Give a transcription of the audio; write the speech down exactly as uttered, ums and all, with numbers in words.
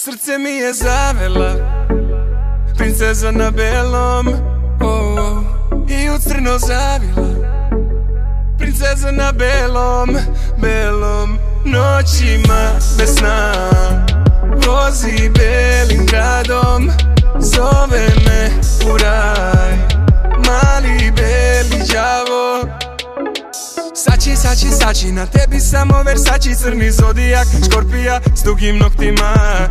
srce mi je zavela, princeza na belom, oh, oh. I u crno zavila, princeza na belom, belom. Noćima bez sna vozi belim gradom, zove me u raj, mali beli đavo. Sači, sači, sači, na tebi samo Versači, crni zodijak, škorpija s dugim noktima.